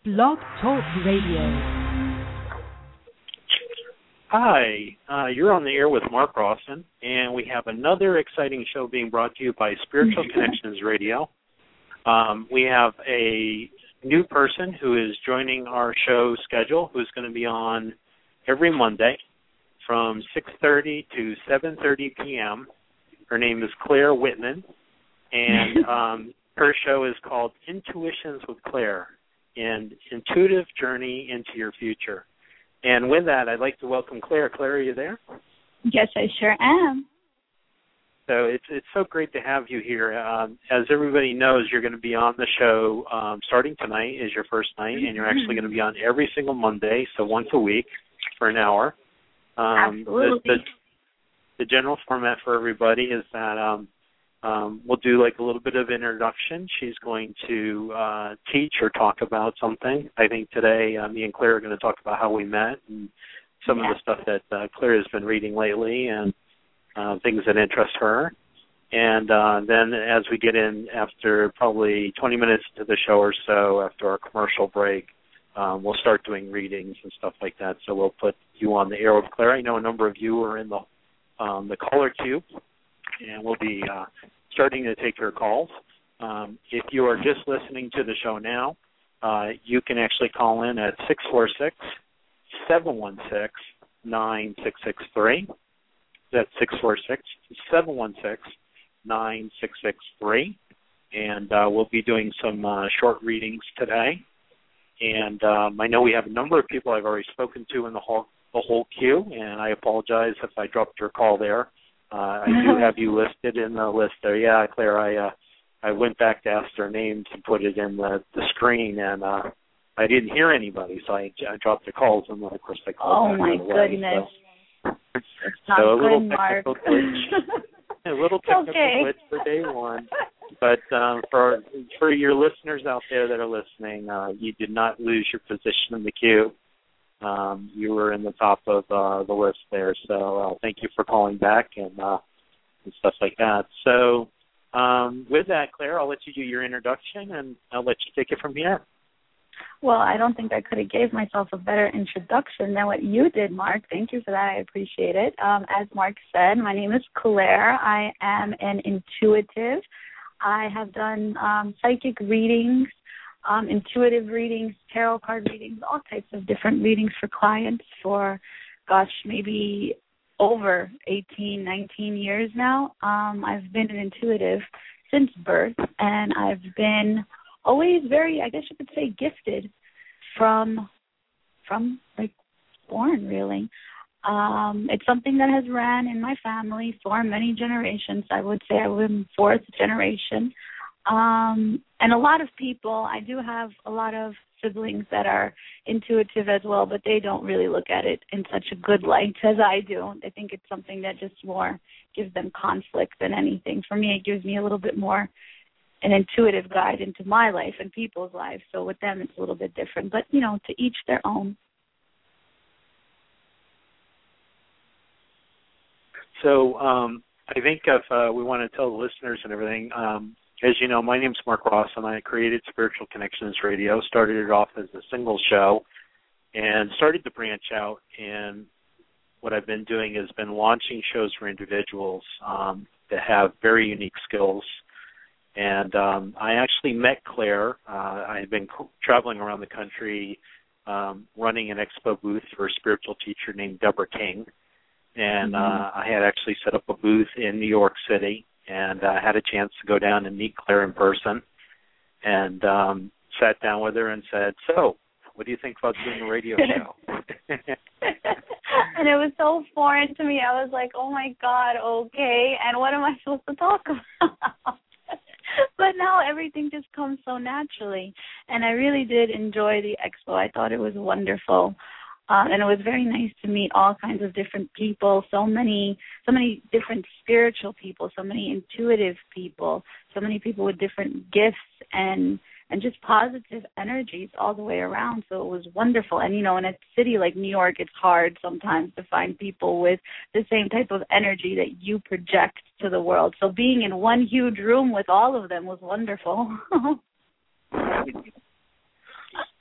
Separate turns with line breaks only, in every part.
Blog Talk Radio.
Hi, you're on the air with Mark Rawson, and we have another exciting show being brought to you by Spiritual Connections Radio. We have a new person who is joining our show schedule, who's going to be on every Monday from 6:30 to 7:30 p.m. Her name is Claire Whitman, and her show is called Intuitions with Claire, an intuitive journey into your future. And with that, I'd like to welcome Claire. Claire, are you there?
Yes, I sure am.
So it's so great to have you here. As everybody knows, you're going to be on the show starting tonight is your first night, and you're actually going to be on every single Monday, so once a week for an hour.
Absolutely.
The general format for everybody is that we'll do like a little bit of introduction. She's going to teach or talk about something. I think today me and Claire are going to talk about how we met and some of the stuff that Claire has been reading lately and things that interest her. And then as we get in after probably 20 minutes to the show or so after our commercial break, we'll start doing readings and stuff like that. So we'll put you on the air with Claire. I know a number of you are in the caller queue, and we'll be starting to take your calls. If you are just listening to the show now, you can actually call in at 646-716-9663. That's 646-716-9663. And we'll be doing some short readings today. And I know we have a number of people I've already spoken to in the whole queue, and I apologize if I dropped your call there. I do have you listed in the list there. Yeah, Claire, I went back to ask their names and put it in the screen, and I didn't hear anybody, so I dropped the calls, and then, of course, I called back.
Oh, my goodness. It's not
so a little
good, Mark.
technical glitch. A little technical glitch for day one. But for your listeners out there that are listening, you did not lose your position in the queue. You were in the top of the list there, so thank you for calling back and stuff like that. So with that, Claire, I'll let you do your introduction, and I'll let you take it from here.
Well, I don't think I could have gave myself a better introduction than what you did, Mark. Thank you for that. I appreciate it. As Mark said, my name is Claire. I am an intuitive. I have done psychic readings, intuitive readings, tarot card readings, all types of different readings for clients for, maybe over 18, 19 years now. I've been an intuitive since birth, and I've been always very, I guess you could say, gifted from like born, really. It's something that has ran in my family for many generations. I would say I'm fourth generation. And a lot of people, I do have a lot of siblings that are intuitive as well, but they don't really look at it in such a good light as I do. I think it's something that just more gives them conflict than anything. For me, it gives me a little bit more an intuitive guide into my life and people's lives. So with them, it's a little bit different. But, to each their own.
So I think if we want to tell the listeners and everything, as you know, my name's Mark Ross, and I created Spiritual Connections Radio, started it off as a single show, and started to branch out. And what I've been doing has been launching shows for individuals that have very unique skills. And I actually met Claire. I had been traveling around the country running an expo booth for a spiritual teacher named Deborah King. And I had actually set up a booth in New York City, and I had a chance to go down and meet Claire in person, and sat down with her and said, "So, what do you think about doing a radio show?"
And it was so foreign to me. I was like, oh, my God, okay, and what am I supposed to talk about? But now everything just comes so naturally, and I really did enjoy the expo. I thought it was wonderful. And it was very nice to meet all kinds of different people, so many different spiritual people, so many intuitive people, so many people with different gifts and just positive energies all the way around. So it was wonderful. And, in a city like New York, it's hard sometimes to find people with the same type of energy that you project to the world. So being in one huge room with all of them was wonderful.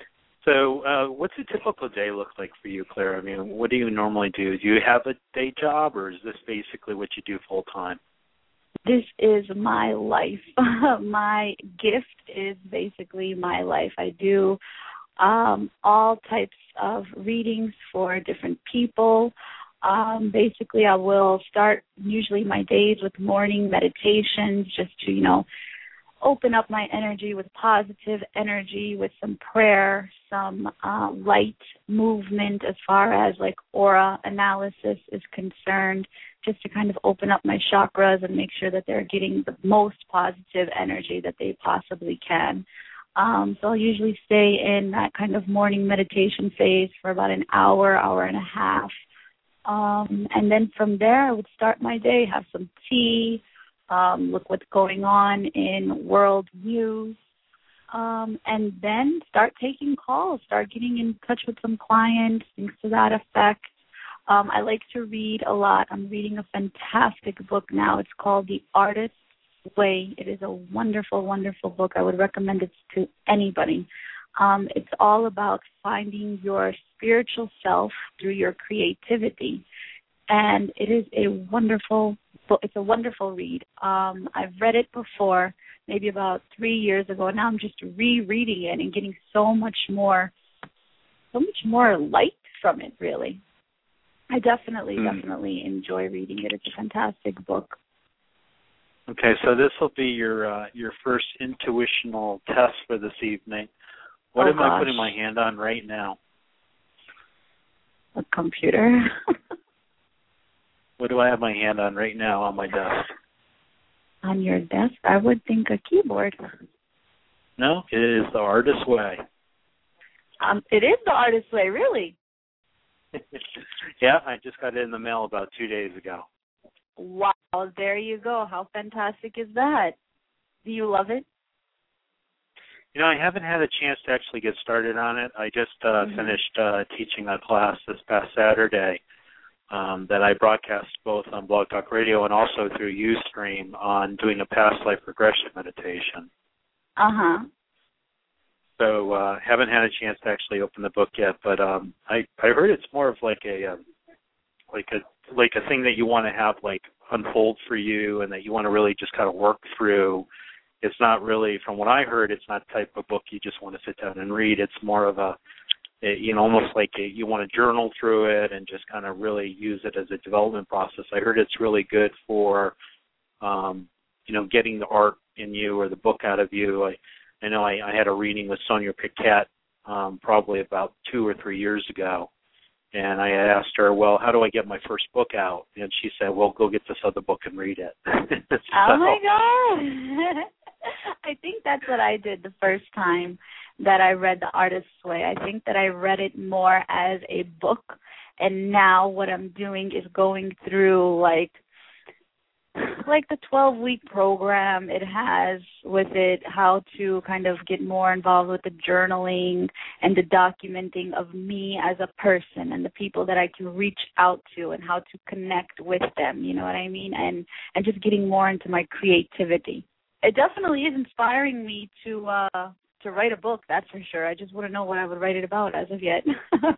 So what's a typical day look like for you, Claire? I mean, what do you normally do? Do you have a day job, or is this basically what you do full time?
This is my life. My gift is basically my life. I do all types of readings for different people. Basically, I will start usually my days with morning meditations just to, open up my energy with positive energy, with some prayer, some light movement as far as like aura analysis is concerned, just to kind of open up my chakras and make sure that they're getting the most positive energy that they possibly can. So I'll usually stay in that kind of morning meditation phase for about an hour, hour and a half. And then from there, I would start my day, have some tea, look what's going on in world news, and then start taking calls, start getting in touch with some clients, things to that effect. I like to read a lot. I'm reading a fantastic book now. It's called The Artist's Way. It is a wonderful, wonderful book. I would recommend it to anybody. It's all about finding your spiritual self through your creativity. And it is a wonderful book. It's a wonderful read. I've read it before, maybe about 3 years ago, and now I'm just rereading it and getting so much more light from it, really. I definitely enjoy reading it. It's a fantastic book.
Okay, so this will be your first intuitional test for this evening. What am I putting my hand on right now?
A computer.
What do I have my hand on right now on my desk?
On your desk? I would think a keyboard.
No, it is The Artist's Way.
It is The Artist's Way, really?
Yeah, I just got it in the mail about 2 days ago.
Wow, there you go. How fantastic is that? Do you love it?
I haven't had a chance to actually get started on it. I just finished teaching a class this past Saturday that I broadcast both on Blog Talk Radio and also through Ustream on doing a past life regression meditation.
Uh-huh.
So haven't had a chance to actually open the book yet, but I heard it's more of like a thing that you want to have like unfold for you and that you want to really just kind of work through. It's not really, from what I heard, it's not the type of book you just want to sit down and read. It's more of almost like you want to journal through it and just kind of really use it as a development process. I heard it's really good for, getting the art in you or the book out of you. I know I had a reading with Sonia Piquette probably about 2 or 3 years ago, and I asked her, well, how do I get my first book out? And she said, well, go get this other book and read it.
Oh, my God. I think that's what I did the first time that I read The Artist's Way. I think that I read it more as a book, and now what I'm doing is going through like the 12-week program it has with it, how to kind of get more involved with the journaling and the documenting of me as a person and the people that I can reach out to and how to connect with them, you know what I mean, and just getting more into my creativity. It definitely is inspiring me to write a book, that's for sure. I just want to know what I would write it about as of yet.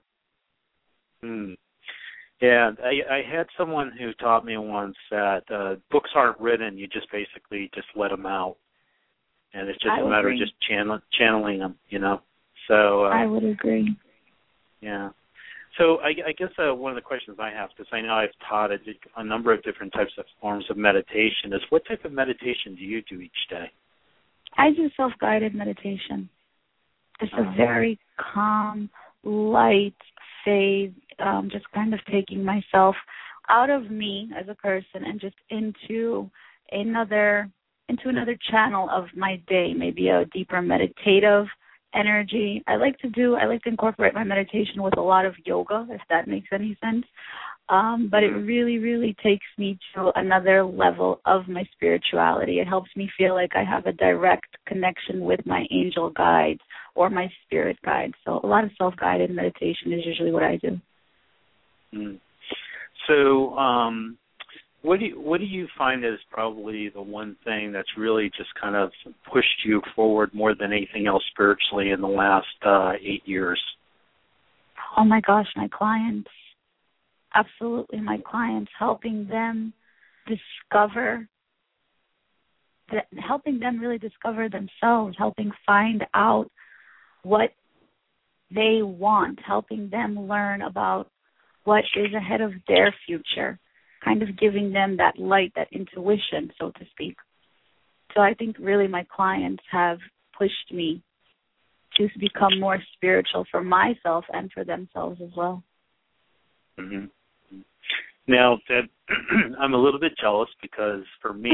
Yeah, I had someone who taught me once that books aren't written, you just basically just let them out. And it's just a matter of just channeling them, So
I would agree.
Yeah. So I guess one of the questions I have, because I know I've taught a number of different types of forms of meditation, is what type of meditation do you do each day?
I do self-guided meditation. It's a very calm, light phase, just kind of taking myself out of me as a person and just into another channel of my day, maybe a deeper meditative energy. I like to incorporate my meditation with a lot of yoga, if that makes any sense. But it really, really takes me to another level of my spirituality. It helps me feel like I have a direct connection with my angel guides or my spirit guides. So a lot of self-guided meditation is usually what I do.
So What do you find is probably the one thing that's really just kind of pushed you forward more than anything else spiritually in the last 8 years?
Oh my gosh, my clients. Absolutely, my clients. Helping them really discover themselves, helping find out what they want, helping them learn about what is ahead of their future, kind of giving them that light, that intuition, so to speak. So I think really my clients have pushed me to become more spiritual for myself and for themselves as well.
Mm-hmm. Now, I'm a little bit jealous because for me,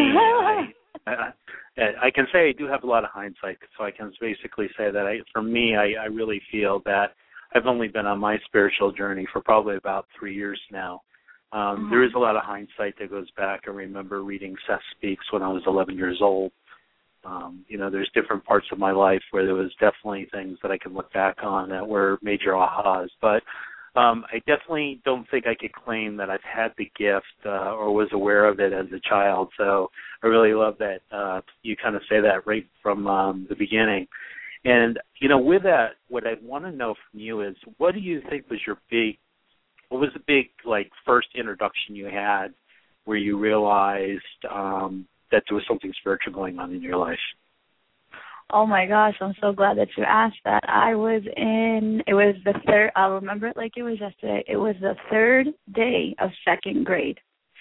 I can say I do have a lot of hindsight, so I can basically say that for me, I really feel that I've only been on my spiritual journey for probably about 3 years now. There is a lot of hindsight that goes back. I remember reading Seth Speaks when I was 11 years old. There's different parts of my life where there was definitely things that I can look back on that were major ahas. But I definitely don't think I could claim that I've had the gift or was aware of it as a child. So I really love that you kind of say that right from the beginning. And, with that, what I want to know from you is, what do you think was what was the big, first introduction you had where you realized that there was something spiritual going on in your life?
Oh my gosh, I'm so glad that you asked that. I'll remember it like it was yesterday. It was the third day of second grade.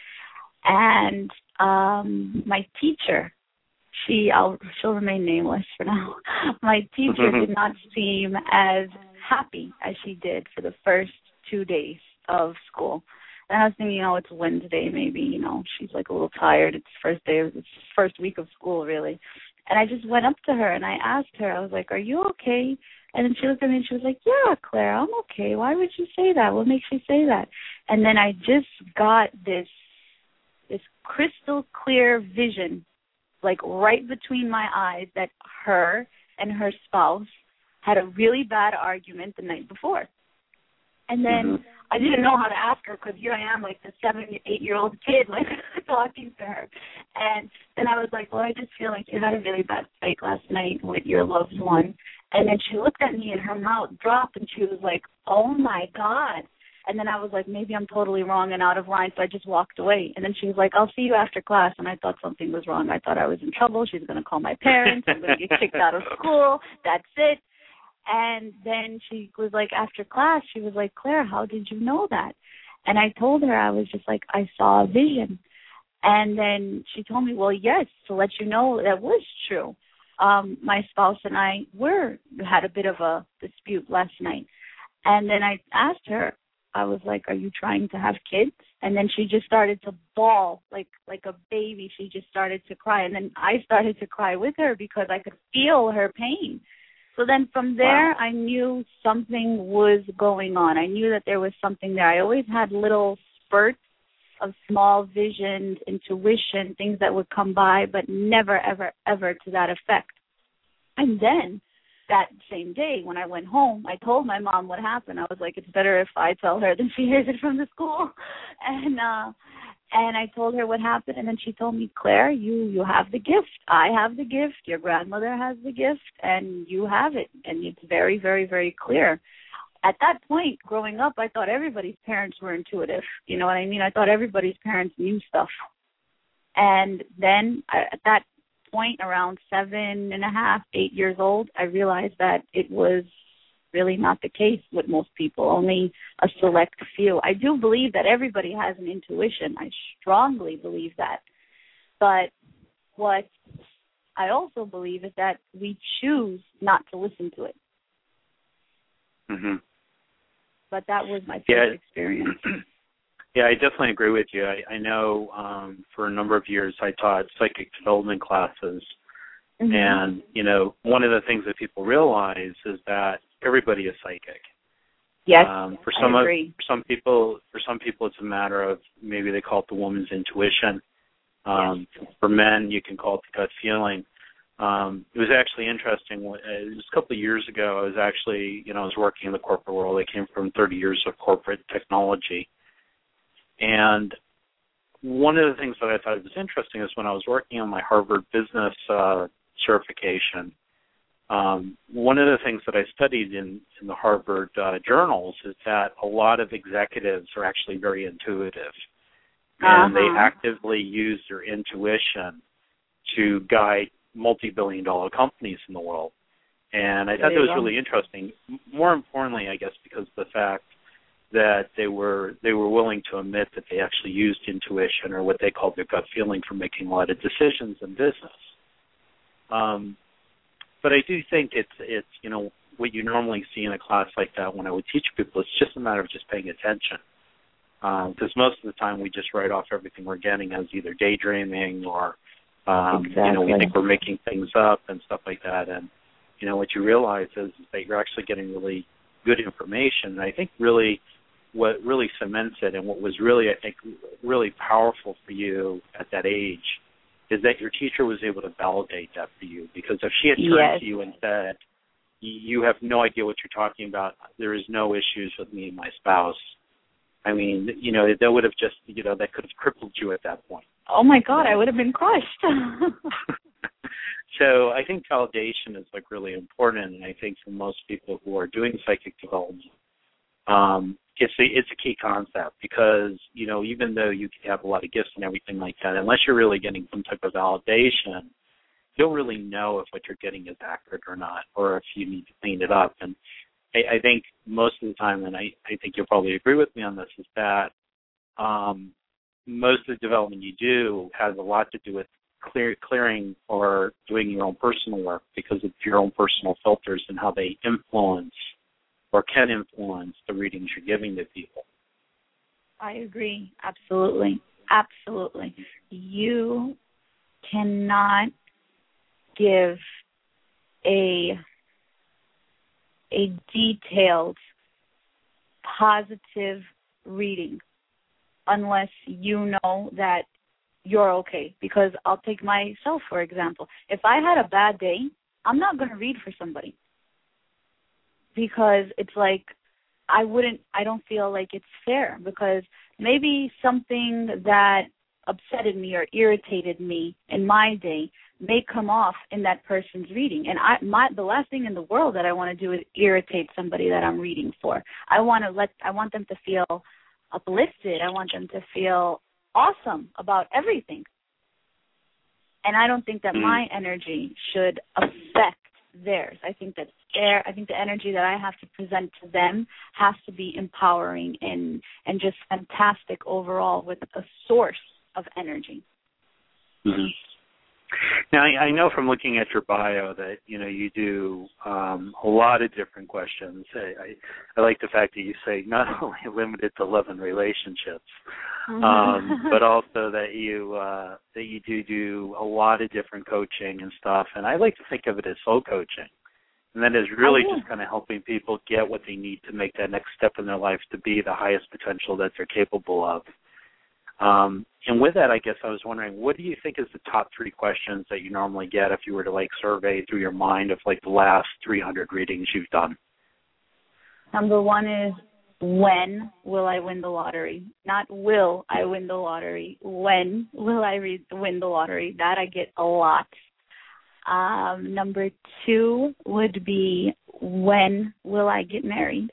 And my teacher, she'll remain nameless for now. My teacher did not seem as happy as she did for the first 2 days of school. And I was thinking, it's Wednesday, maybe, she's a little tired. It's first week of school, really. And I just went up to her and I asked her, I was like, are you okay? And then she looked at me and she was like, yeah, Claire, I'm okay. Why would you say that? What makes you say that? And then I just got this crystal clear vision, right between my eyes, that her and her spouse had a really bad argument the night before. And then I didn't know how to ask her because here I am, the 7-8-year-old kid, talking to her. And then I was like, well, I just feel like you had a really bad fight last night with your loved one. And then she looked at me and her mouth dropped and she was like, oh, my God. And then I was like, maybe I'm totally wrong and out of line, so I just walked away. And then she was like, I'll see you after class. And I thought something was wrong. I thought I was in trouble. She was going to call my parents. I'm going to get kicked out of school. That's it. And then she was like, after class, she was like, Claire, how did you know that? And I told her, I was just like, I saw a vision. And then she told me, well, yes, to let you know that was true. My spouse and I had a bit of a dispute last night. And then I asked her, I was like, are you trying to have kids? And then she just started to bawl like a baby. She just started to cry. And then I started to cry with her because I could feel her pain. So then from there, I knew something was going on. I knew that there was something there. I always had little spurts of small visions, intuition, things that would come by, but never, ever, ever to that effect. And then that same day when I went home, I told my mom what happened. I was like, it's better if I tell her than she hears it from the school. And I told her what happened, and then she told me, Claire, you have the gift. I have the gift. Your grandmother has the gift, and you have it. And it's very, very, very clear. At that point, growing up, I thought everybody's parents were intuitive. You know what I mean? I thought everybody's parents knew stuff. And then at that point, around 7.5, 8 years old, I realized that it was really not the case with most people, only a select few. I do believe that everybody has an intuition. I strongly believe that. But what I also believe is that we choose not to listen to it.
Mm-hmm.
But that was my first experience.
Yeah, I definitely agree with you. I know for a number of years I taught psychic development classes. Mm-hmm. And, one of the things that people realize is that everybody is psychic.
Yes,
I
agree.
For some people, it's a matter of maybe they call it the woman's intuition.
Yes.
For men, you can call it the gut feeling. It was actually interesting. It was a couple of years ago. I was actually, I was working in the corporate world. I came from 30 years of corporate technology. And one of the things that I thought was interesting is when I was working on my Harvard Business certification, one of the things that I studied in the Harvard journals is that a lot of executives are actually very intuitive, and they actively use their intuition to guide multi-billion-dollar companies in the world. And I thought that was really interesting. More importantly, I guess, because of the fact that they were willing to admit that they actually used intuition, or what they called their gut feeling, for making a lot of decisions in business. But I do think it's what you normally see in a class like that when I would teach people. It's just a matter of just paying attention, because most of the time we just write off everything we're getting as either daydreaming or we think we're making things up and stuff like that. And what you realize is that you're actually getting really good information. And I think really what really cements it, and what was really, I think, really powerful for you at that age, is that your teacher was able to validate that for you. Because if she had turned to you and said, you have no idea what you're talking about, there is no issues with me and my spouse, I mean, that would have just, that could have crippled you at that point.
Oh, my God, I would have been crushed.
So I think validation is, really important, and I think for most people who are doing psychic development, it's a key concept, because, even though you can have a lot of gifts and everything like that, unless you're really getting some type of validation, you don't really know if what you're getting is accurate or not, or if you need to clean it up. And I think most of the time, and I think you'll probably agree with me on this, is that most of the development you do has a lot to do with clearing or doing your own personal work, because of your own personal filters and how they influence or can influence the readings you're giving to people.
I agree. Absolutely. Absolutely. You cannot give a detailed, positive reading unless you know that you're okay. Because I'll take myself, for example. If I had a bad day, I'm not going to read for somebody, because it's like I don't feel like it's fair, because maybe something that upsetted me or irritated me in my day may come off in that person's reading. And the last thing in the world that I want to do is irritate somebody that I'm reading for. I want them to feel uplifted. I want them to feel awesome about everything. And I don't think that my energy should affect theirs. I think that the energy that I have to present to them has to be empowering and just fantastic overall, with a source of energy.
Mm-hmm. Now, I know from looking at your bio that, you do a lot of different questions. I like the fact that you say not only limited to love and relationships, but also that you do a lot of different coaching and stuff. And I like to think of it as soul coaching. And that is really just kind of helping people get what they need to make that next step in their life to be the highest potential that they're capable of. And with that, I guess I was wondering, what do you think is the top 3 questions that you normally get if you were to survey through your mind of the last 300 readings you've done?
Number 1 is, when will I win the lottery? Not will I win the lottery. When will I win the lottery? That I get a lot. Number 2 would be, when will I get married?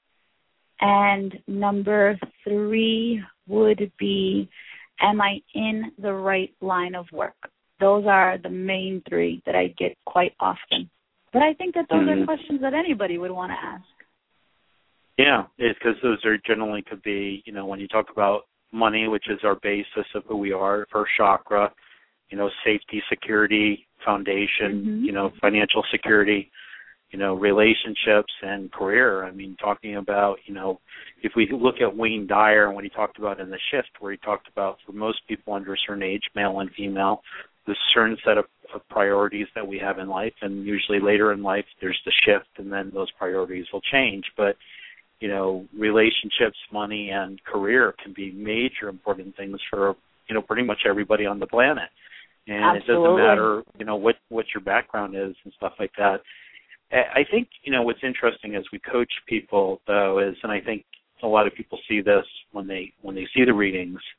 And number 3 would be, am I in the right line of work? Those are the main 3 that I get quite often. But I think that those are questions that anybody would want to ask.
Yeah, it's because those are generally could be, when you talk about money, which is our basis of who we are, first chakra, safety, security, foundation, financial security, relationships and career. I mean, talking about, if we look at Wayne Dyer and what he talked about in The Shift, where he talked about for most people under a certain age, male and female, there's a certain set of priorities that we have in life, and usually later in life there's the shift, and then those priorities will change. But, relationships, money, and career can be major important things for, pretty much everybody on the planet. And Absolutely. It doesn't matter, what your background is and stuff like that. I think, what's interesting as we coach people, though, is, and I think a lot of people see this when they see the readings,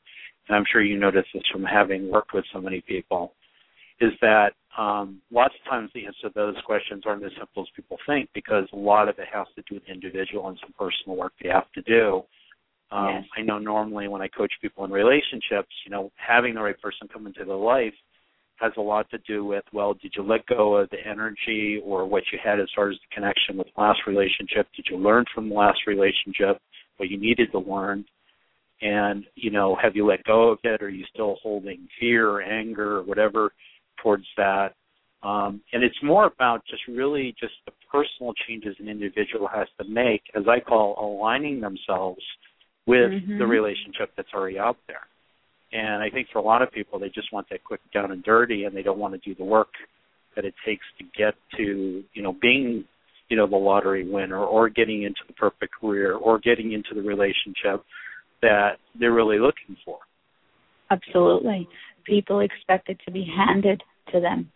and I'm sure you notice this from having worked with so many people, is that lots of times the answer to those questions aren't as simple as people think, because a lot of it has to do with the individual and some personal work they have to do.
Yes.
I know normally when I coach people in relationships, having the right person come into their life has a lot to do with, well, did you let go of the energy or what you had as far as the connection with the last relationship? Did you learn from the last relationship what you needed to learn? And, have you let go of it? Or are you still holding fear or anger or whatever towards that? And it's more about just really just the personal changes an individual has to make, as I call aligning themselves with the relationship that's already out there. And I think for a lot of people, they just want that quick down and dirty, and they don't want to do the work that it takes to get to, being, the lottery winner, or getting into the perfect career, or getting into the relationship that they're really looking for.
Absolutely. People expect it to be handed to them.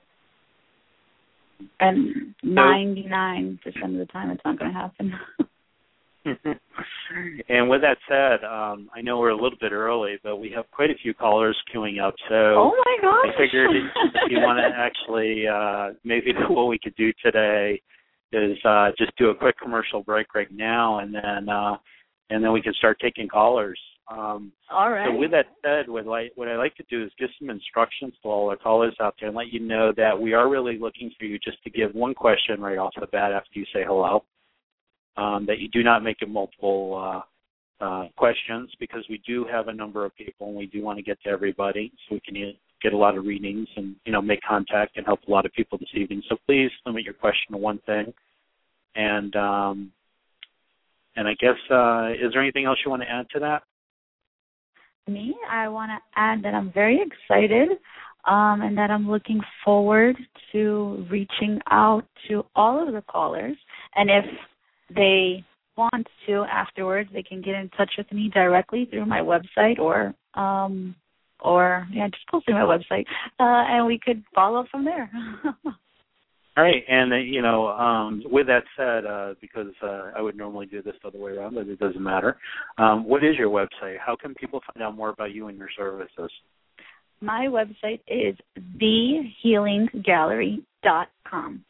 And 99% of the time, it's not going to happen.
And with that said, I know we're a little bit early, but we have quite a few callers queuing up. So
oh my gosh!
I figured if you want to actually, maybe what we could do today is just do a quick commercial break right now, and then we can start taking callers.
All right.
So with that said, what I like to do is give some instructions to all our callers out there and let you know that we are really looking for you just to give one question right off the bat after you say hello. That you do not make it multiple questions, because we do have a number of people and we do want to get to everybody so we can get a lot of readings and, make contact and help a lot of people this evening. So please limit your question to one thing. And I guess, is there anything else you want to add to that?
Me, I want to add that I'm very excited and that I'm looking forward to reaching out to all of the callers. And if they want to afterwards, they can get in touch with me directly through my website or just go through my website, and we could follow from there.
All right, and with that said, because I would normally do this the other way around, but it doesn't matter. What is your website? How can people find out more about you and your services?
My website is thehealinggallery.com.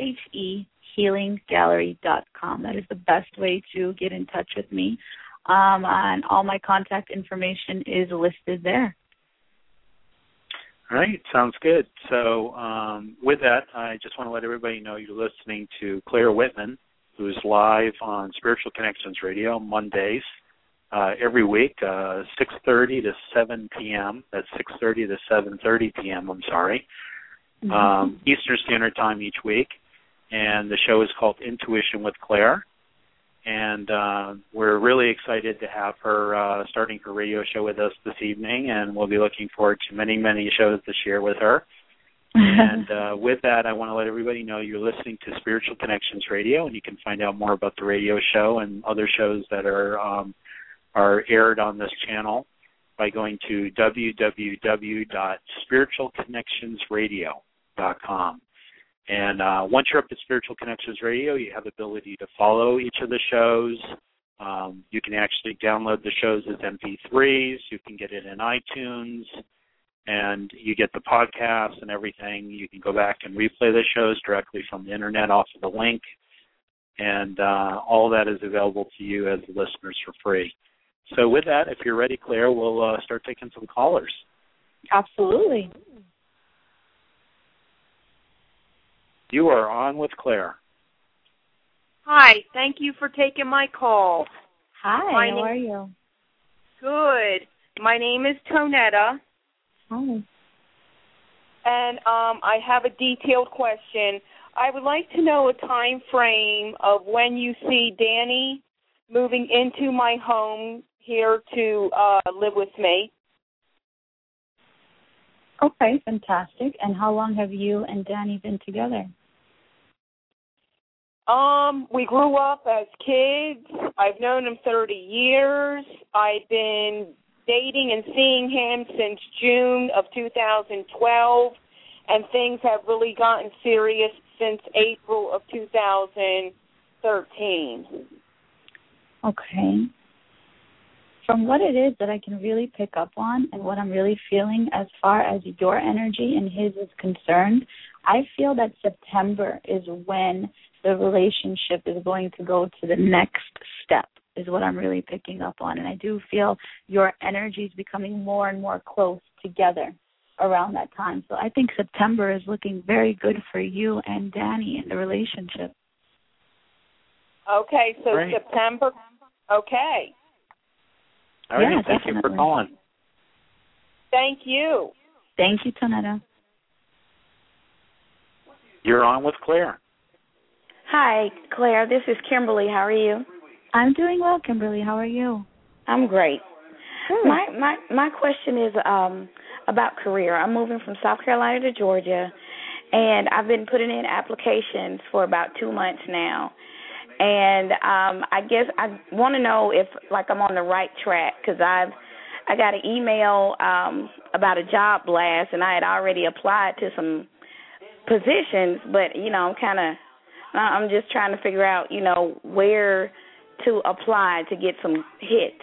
thehealinggallery.com. That is the best way to get in touch with me. And all my contact information is listed there.
All right, sounds good. So with that, I just want to let everybody know you're listening to Claire Whitman, who's live on Spiritual Connections Radio Mondays every week, 6:30 to 7 p.m. That's 6:30 to 7:30 p.m., Eastern Standard Time each week. And the show is called Intuition with Claire. And we're really excited to have her starting her radio show with us this evening, and we'll be looking forward to many, many shows this year with her. And with that, I want to let everybody know you're listening to Spiritual Connections Radio, and you can find out more about the radio show and other shows that are aired on this channel by going to www.spiritualconnectionsradio.com. And once you're up at Spiritual Connections Radio, you have the ability to follow each of the shows. You can actually download the shows as MP3s. You can get it in iTunes. And you get the podcasts and everything. You can go back and replay the shows directly from the Internet off of the link. And all that is available to you as listeners for free. So with that, if you're ready, Claire, we'll start taking some callers.
Absolutely.
You are on with Claire.
Hi, thank you for taking my call.
Hi, how are you?
Good. My name is Tonetta.
Hi.
And I have a detailed question. I would like to know a time frame of when you see Danny moving into my home here to live with me.
Okay, fantastic. And how long have you and Danny been together?
We grew up as kids. I've known him 30 years. I've been dating and seeing him since June of 2012, and things have really gotten serious since April of 2013.
Okay. From what it is that I can really pick up on and what I'm really feeling as far as your energy and his is concerned, I feel that September is when the relationship is going to go to the next step, is what I'm really picking up on. And I do feel your energy is becoming more and more close together around that time. So I think September is looking very good for you and Danny in the relationship.
Okay, so
Great.
September. Okay.
All right,
Yeah,
thank you for
definitely.
calling.
Thank you.
Thank you, Tonetta.
You're on with Claire.
Hi, Claire. This is Kimberly. How are you?
I'm doing well, Kimberly. How are you?
I'm great.
Good.
My question is about career. I'm moving from South Carolina to Georgia, and I've been putting in applications for about 2 months now. And I guess I want to know if, like, I'm on the right track, because I got an email about a job blast, and I had already applied to some positions, but, you know, I'm just trying to figure out, you know, where to apply to get some hits.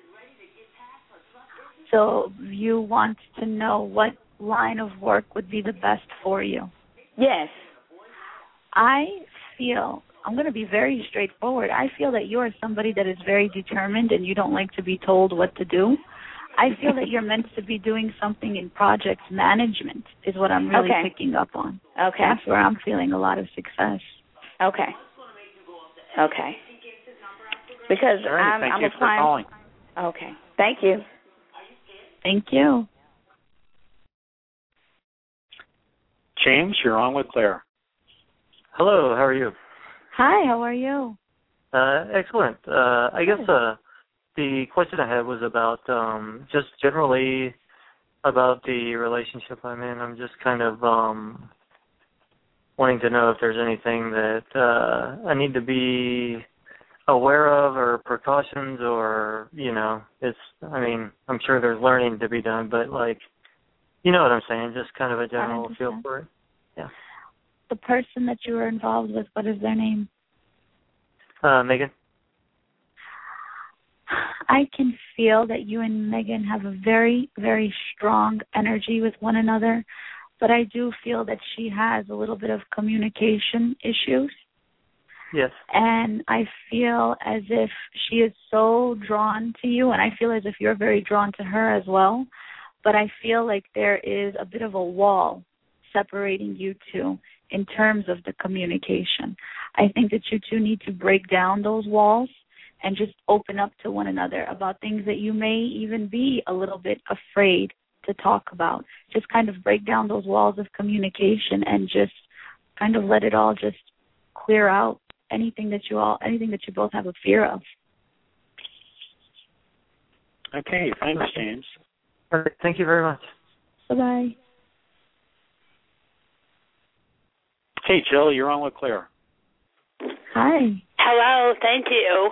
So you want to know what line of work would be the best for you?
Yes.
I feel, I'm going to be very straightforward, I feel that you are somebody that is very determined and you don't like to be told what to do. I feel that you're meant to be doing something in project management is what I'm really picking up on.
Okay.
That's where I'm feeling a lot of success.
Okay. Okay. Because
All right,
I'm
thank you for calling.
Okay. Thank you.
Thank you.
James, you're on with Claire.
Hello, how are you?
Hi, how are you?
Excellent. I guess the question I had was about just generally about the relationship I'm in. I'm just kind of wanting to know if there's anything that I need to be aware of or precautions or, you know, I'm sure there's learning to be done, but, like, you know what I'm saying, just kind of a general feel for it. Yeah.
The person that you were involved with, what is their name?
Megan?
I can feel that you and Megan have a very, very strong energy with one another, but I do feel that she has a little bit of communication issues.
Yes.
And I feel as if she is so drawn to you, and I feel as if you're very drawn to her as well, but I feel like there is a bit of a wall separating you two in terms of the communication. I think that you two need to break down those walls and just open up to one another about things that you may even be a little bit afraid to talk about. Just kind of break down those walls of communication and just kind of let it all just clear out anything that you both have a fear of.
Okay, thanks, James.
All right, thank you very much.
Bye-bye.
Hey, Jill, you're on with Claire.
Hi.
Hello, thank you.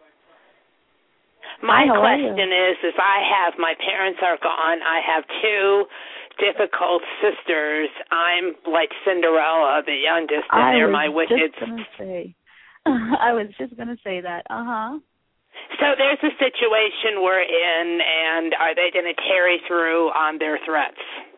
My
Hi, how are
question is my parents are gone. I have two difficult sisters. I'm like Cinderella, the youngest, and they're my wicked.
I was just going to say that.
So there's a situation we're in, and are they going to carry through on their threats?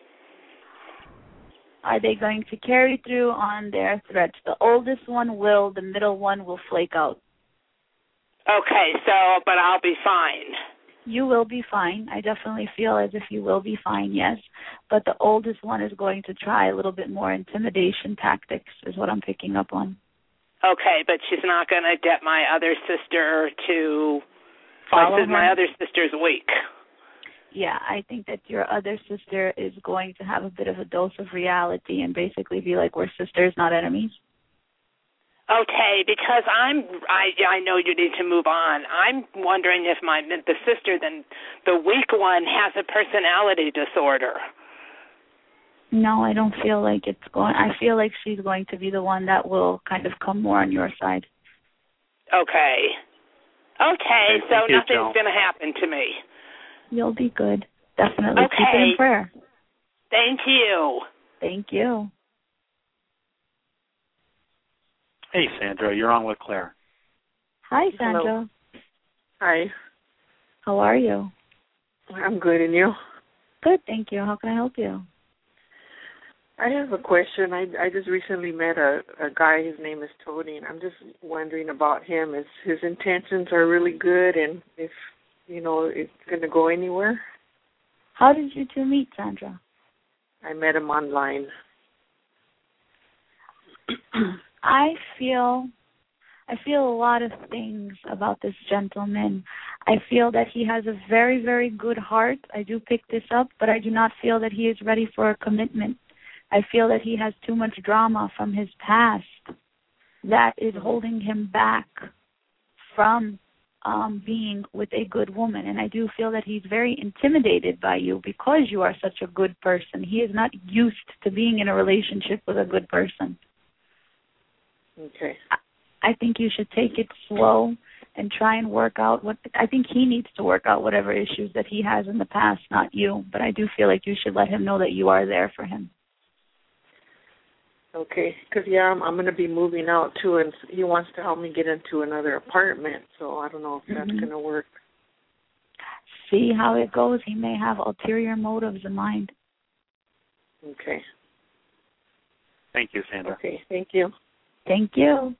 Are they going to carry through on their threats? The oldest one will, the middle one will flake out.
Okay, but I'll be fine.
You will be fine. I definitely feel as if you will be fine, yes. But the oldest one is going to try a little bit more intimidation tactics is what I'm picking up on.
Okay, but she's not going to get my other sister to
follow her.
My other sister's weak.
Yeah, I think that your other sister is going to have a bit of a dose of reality and basically be like, we're sisters, not enemies.
Okay, because I know you need to move on. I'm wondering if the sister, then the weak one, has a personality disorder.
No, I don't feel like it's going. I feel like she's going to be the one that will kind of come more on your side.
Okay, so nothing's
going
to happen to me.
You'll be good. Definitely.
Okay.
Keep it in prayer.
Thank you.
Thank you.
Hey, Sandra, you're on with Claire.
Hi, Sandra.
Hello. Hi.
How are you?
I'm good, and you?
Good, thank you. How can I help you?
I have a question. I just recently met a guy. His name is Tony, and I'm just wondering about him. If his intentions are really good, and if it's going to go anywhere.
How did you two meet, Sandra?
I met him online.
I feel a lot of things about this gentleman. I feel that he has a very, very good heart. I do pick this up, but I do not feel that he is ready for a commitment. I feel that he has too much drama from his past that is holding him back from being with a good woman. And I do feel that he's very intimidated by you because you are such a good person. He is not used to being in a relationship with a good person.
Okay.
I think you should take it slow and try and work out I think he needs to work out whatever issues that he has in the past, not you. But I do feel like you should let him know that you are there for him.
Okay, because, I'm going to be moving out, too, and he wants to help me get into another apartment, so I don't know if that's going to work.
See how it goes. He may have ulterior motives in mind.
Okay.
Thank you, Sandra.
Okay, thank you.
Thank you.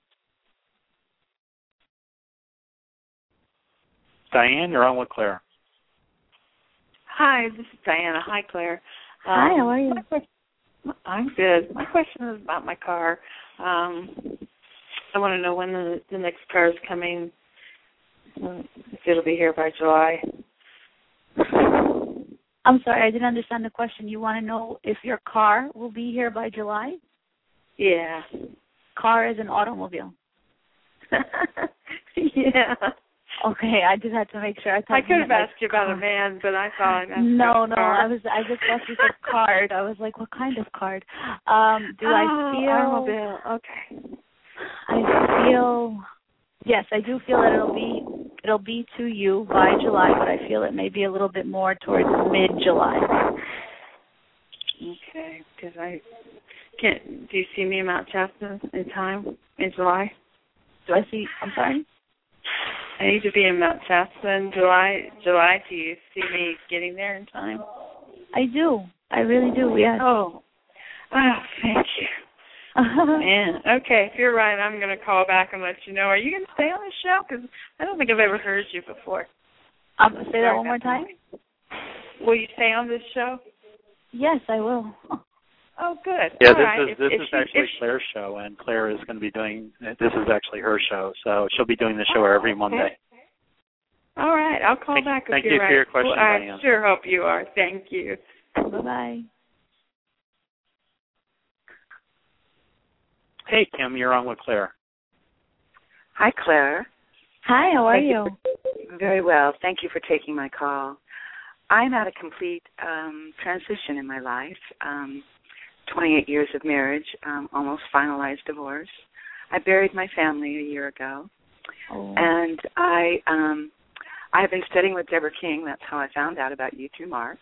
Diane, you're on with Claire.
Hi, this is Diana. Hi, Claire.
Hi, how are you?
I'm good. My question is about my car. I want to know when the next car is coming, if it'll be here by July.
I'm sorry, I didn't understand the question. You want to know if your car will be here by July?
Yeah.
Car is an automobile.
Yeah.
Okay, I just had to make sure. I
could have asked you about a man, but I thought I'd ask
No,
car.
I just thought you said card. I was like, what kind of card? I feel
automobile. Okay.
Yes, I do feel that it'll be to you by July, but I feel it may be a little bit more towards mid-July.
Okay, because do you see me in Mount Shasta in time in July?
I'm sorry?
I need to be in Mount Shasta in July. Do you see me getting there in time?
I do. I really do, yes.
Oh, thank you. Man, okay, if you're right, I'm going to call back and let you know. Are you going to stay on the show? Because I don't think I've ever heard you before.
Say that one more time.
Will you stay on this show?
Yes, I will.
Oh, good.
Yeah,
All
this is actually Claire's show, and Claire is going to be this is actually her show, so she'll be doing the show every Monday.
All right, I'll call back if you're right.
Thank you for your question, Diane.
I sure hope you are. Thank you.
Bye-bye.
Hey, Kim, you're on with Claire.
Hi, Claire.
Hi, how are you?
Very well. Thank you for taking my call. I'm at a complete transition in my life. 28 years of marriage, almost finalized divorce. I buried my family a year ago, and I have been studying with Deborah King. That's how I found out about you through Mark.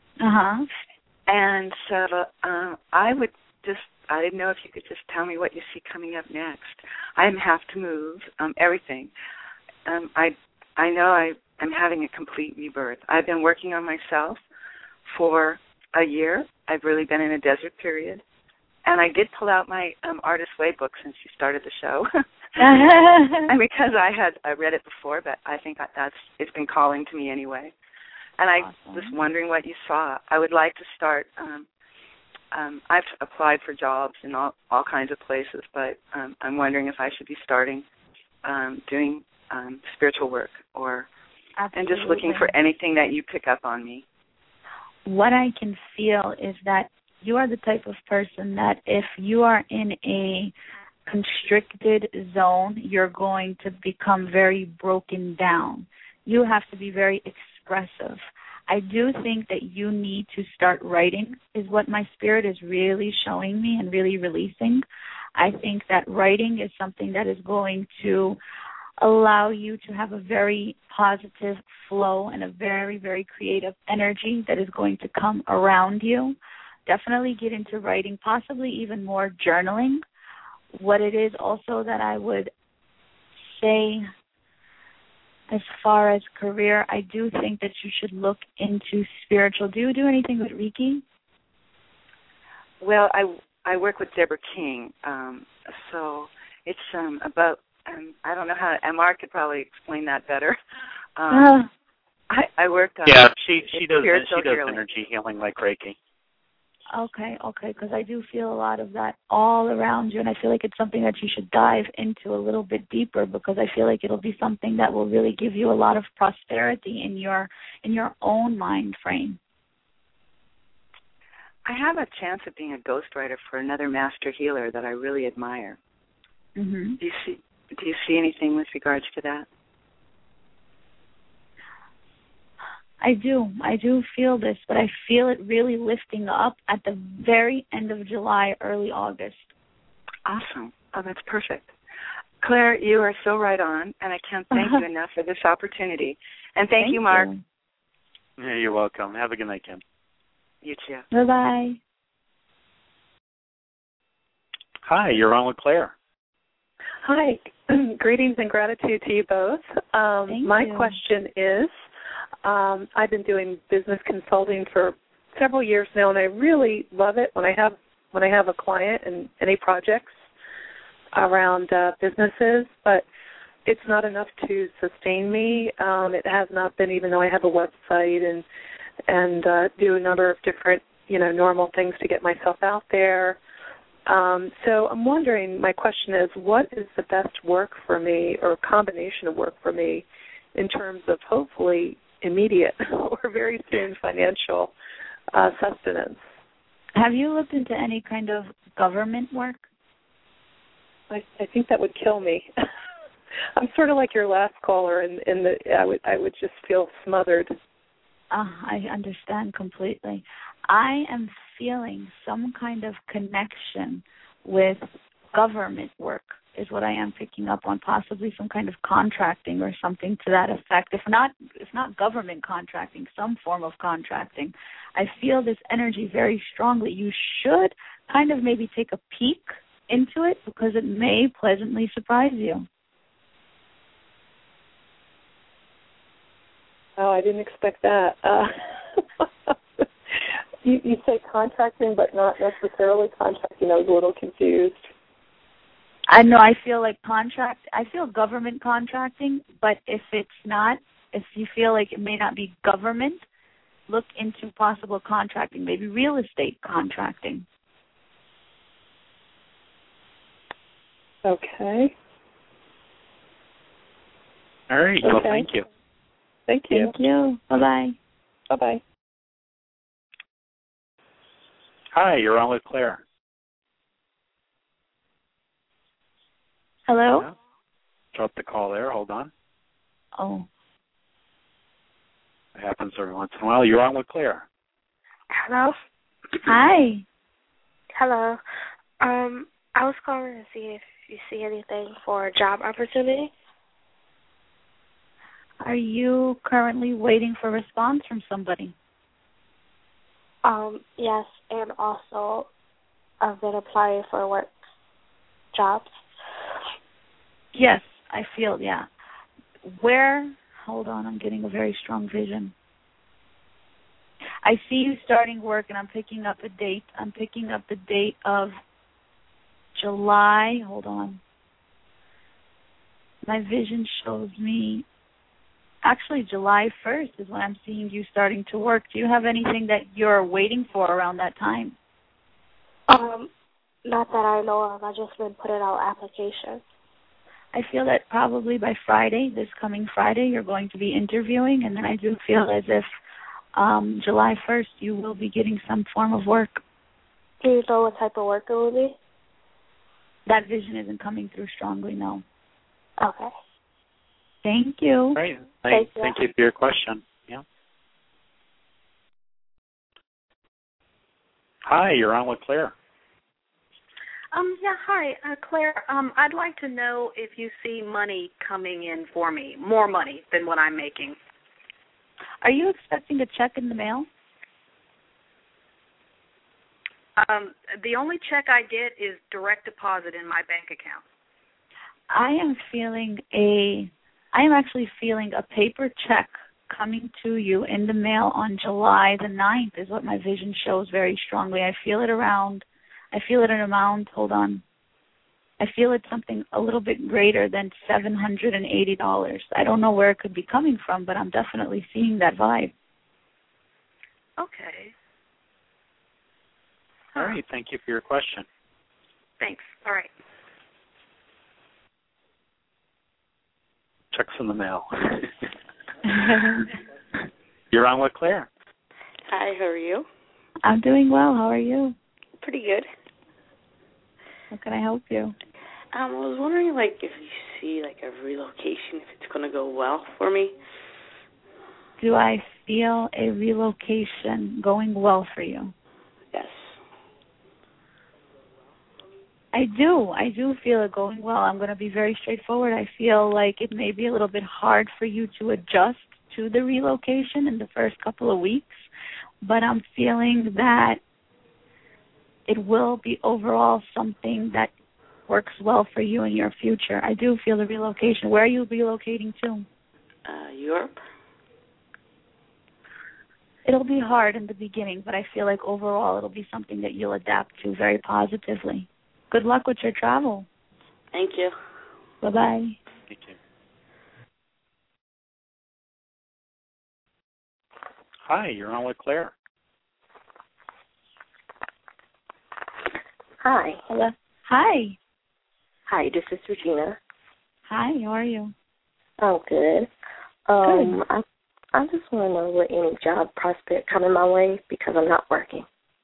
And so I didn't know if you could just tell me what you see coming up next. I have to move everything. I know I'm having a complete rebirth. I've been working on myself for a year. I've really been in a desert period. And I did pull out my Artist Way book since you started the show. And because I read it before, but I think it's been calling to me anyway. And I was wondering what you saw. I would like to start. I've applied for jobs in all kinds of places, but I'm wondering if I should be starting doing spiritual work and just looking for anything that you pick up on me.
What I can feel is that you are the type of person that if you are in a constricted zone, you're going to become very broken down. You have to be very expressive. I do think that you need to start writing is what my spirit is really showing me and really releasing. I think that writing is something that is going to allow you to have a very positive flow and a very, very creative energy that is going to come around you. Definitely get into writing, possibly even more journaling. What it is also that I would say as far as career, I do think that you should look into spiritual. Do you do anything with Reiki?
Well, I work with Deborah King, so it's about. I don't know how. And Mark could probably explain that better. I work on.
Yeah, she does
healing.
energy healing like Reiki.
Okay, because I do feel a lot of that all around you, and I feel like it's something that you should dive into a little bit deeper, because I feel like it'll be something that will really give you a lot of prosperity in your own mind frame.
I have a chance of being a ghostwriter for another master healer that I really admire.
Mm-hmm.
Do you see anything with regards to that?
I do feel this, but I feel it really lifting up at the very end of July, early August.
Awesome. Oh, that's perfect. Claire, you are so right on, and I can't thank you enough for this opportunity. And thank you, Mark.
Yeah, you're welcome. Have a good night, Kim.
You too.
Bye-bye.
Hi, you're on with Claire.
Hi. Greetings and gratitude to you both. My question is, I've been doing business consulting for several years now, and I really love it when I have a client and any projects around businesses, but it's not enough to sustain me. It has not been, even though I have a website and do a number of different, normal things to get myself out there. So I'm wondering, my question is, what is the best work for me, or combination of work for me, in terms of hopefully immediate or very soon financial sustenance?
Have you looked into any kind of government work?
I think that would kill me. I'm sort of like your last caller, in that I would just feel smothered.
I understand completely. I am feeling some kind of connection with government work is what I am picking up on, possibly some kind of contracting or something to that effect. If not government contracting, some form of contracting. I feel this energy very strongly. You should kind of maybe take a peek into it, because it may pleasantly surprise you.
Oh, I didn't expect that. You say contracting, but not necessarily contracting. I was a little confused.
I know. I feel like I feel government contracting, but if you feel like it may not be government, look into possible contracting, maybe real estate contracting.
Okay.
All right.
Okay.
Well, thank you.
Thank you.
Thank you. Bye-bye.
Bye-bye.
Hi, you're on with Claire.
Hello?
Yeah. Drop the call there. Hold on.
Oh.
It happens every once in a while. You're on with Claire.
Hello?
Hi.
Hello. I was calling to see if you see anything for a job opportunity.
Are you currently waiting for a response from somebody?
Yes, and also I've been applying for work jobs.
Yes, I feel, yeah. Where? Hold on, I'm getting a very strong vision. I see you starting work, and I'm picking up a date. I'm picking up the date of July. Hold on. My vision shows me, actually July 1st is when I'm seeing you starting to work. Do you have anything that you're waiting for around that time?
Not that I know of. I've just been putting out applications.
I feel that probably by Friday, this coming Friday, you're going to be interviewing, and then I do feel as if July 1st you will be getting some form of work.
Do you know what type of work it will be?
That vision isn't coming through strongly, no.
Okay.
Thank you.
Great. Thank you for your question. Yeah. Hi, you're on with Claire.
Yeah, hi, Claire. I'd like to know if you see money coming in for me, more money than what I'm making.
Are you expecting a check in the mail?
The only check I get is direct deposit in my bank account.
I am feeling I am actually feeling a paper check coming to you in the mail on July the 9th is what my vision shows very strongly. I feel it an amount, hold on. I feel it's something a little bit greater than $780. I don't know where it could be coming from, but I'm definitely seeing that vibe.
Okay.
All right. Thank you for your question.
Thanks. All right.
Checks in the mail. You're on with Claire.
Hi, how are you?
I'm doing well. How are you?
Pretty good.
How can I help you?
I was wondering, if you see, a relocation, if it's going to go well for me.
Do I feel a relocation going well for you?
Yes.
I do feel it going well. I'm going to be very straightforward. I feel like it may be a little bit hard for you to adjust to the relocation in the first couple of weeks, but I'm feeling that it will be overall something that works well for you in your future. I do feel the relocation. Where are you relocating to?
Europe.
It'll be hard in the beginning, but I feel like overall it'll be something that you'll adapt to very positively. Good luck with your travel.
Thank you.
Bye-bye.
Thank you. Hi, you're on with Claire.
Hi.
Hello. Hi.
Hi, this is Regina.
Hi, how are you?
I'm good.
Good.
I just want to know what any job prospect coming my way because I'm not working.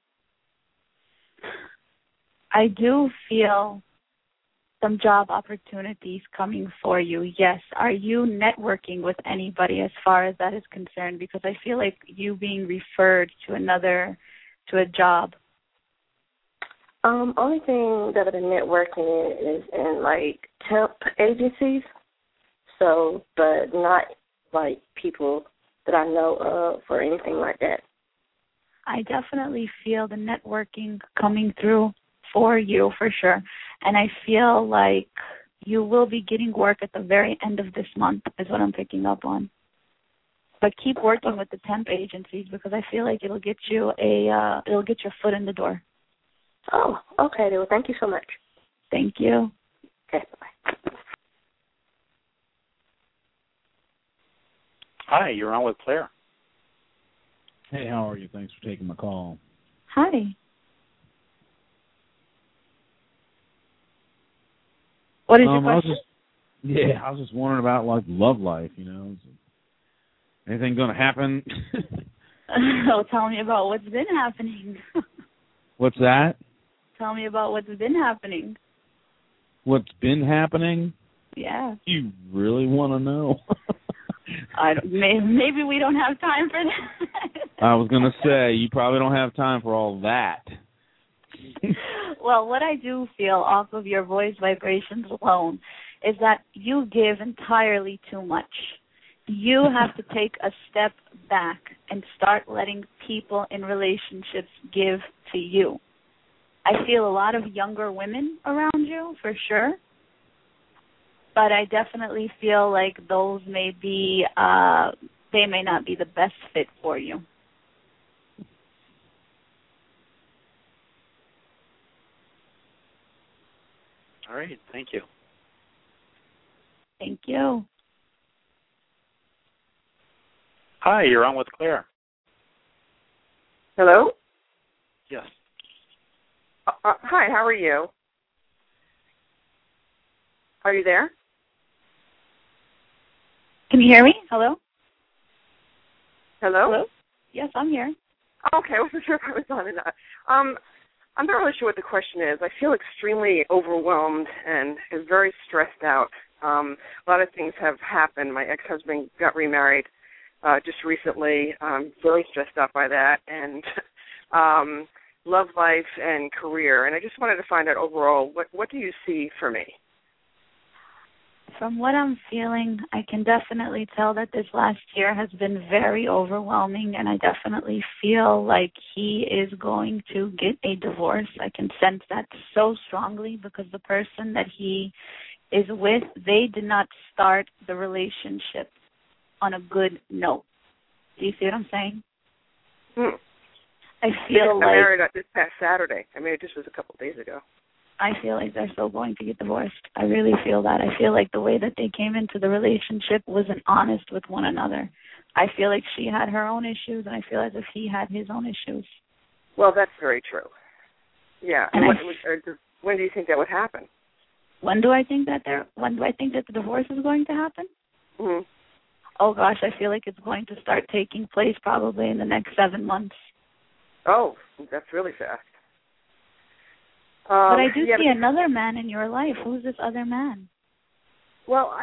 I do feel some job opportunities coming for you, yes. Are you networking with anybody as far as that is concerned? Because I feel like you being referred to a job.
Only thing that I've been networking in is in, temp agencies. So, but not, people that I know of or anything like that.
I definitely feel the networking coming through for you, for sure. And I feel like you will be getting work at the very end of this month is what I'm picking up on. But keep working with the temp agencies because I feel like it'll get you it'll get your foot in the door.
Oh, okay. Well, thank you so much.
Thank you.
Okay, bye.
Hi, you're on with Claire.
Hey, how are you? Thanks for taking my call.
Hi. What is your question?
I was just wondering about love life. Is anything going to happen?
Oh, tell me about what's been happening.
What's that?
Tell me about what's been happening.
What's been happening?
Yeah.
You really want to know?
Maybe we don't have time for that.
I was going to say, you probably don't have time for all that.
Well, what I do feel off of your voice vibrations alone is that you give entirely too much. You have to take a step back and start letting people in relationships give to you. I feel a lot of younger women around you, for sure. But I definitely feel like those may be, they may not be the best fit for you.
All right. Thank you.
Thank you.
Hi, you're on with Claire.
Hello?
Yes.
Hi, how are you? Are you there?
Can you hear me? Hello?
Hello?
Hello? Yes, I'm here.
Okay, I wasn't sure if I was on or not. I'm not really sure what the question is. I feel extremely overwhelmed and is very stressed out. A lot of things have happened. My ex-husband got remarried just recently. I'm very stressed out by that. And love life and career. And I just wanted to find out overall, what do you see for me?
From what I'm feeling, I can definitely tell that this last year has been very overwhelming, and I definitely feel like he is going to get a divorce. I can sense that so strongly because the person that he is with, they did not start the relationship on a good note. Do you see what I'm saying? I feel like...
I married this past Saturday. I mean, it just was a couple of days ago.
I feel like they're still going to get divorced. I really feel that. I feel like the way that they came into the relationship wasn't honest with one another. I feel like she had her own issues, and I feel as if he had his own issues.
Well, that's very true. Yeah.
And
when do you think that would happen?
When do I think that the divorce is going to happen?
Mm-hmm.
Oh gosh, I feel like it's going to start taking place probably in the next 7 months.
Oh, that's really fast.
But I do see another man in your life. Who's this other man?
Well,